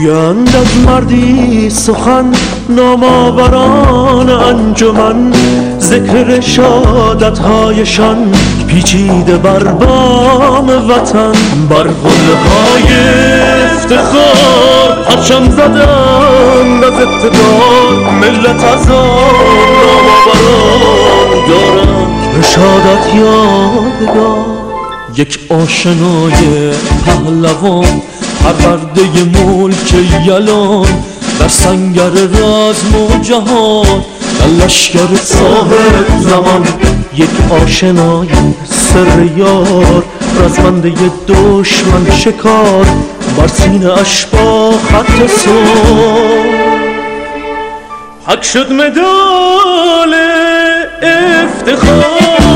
گویند از مردی سخن نامآوران انجمن، ذکر شهادت‌هایشان پیچیده بر بام وطن. بر قله‌های افتخار پرچم زدند از اقتدار، ملت از آن نامآوران دارند رشادت یادگار. یک آشنای پهلوان پرورده ملک یلان، در سنگر رزم و جهان در لشکر صاحب زمان. یک آشنای سر یار رزمنده دشمن شکار، بر سینه اش با خط سر حک شد مدال افتخار.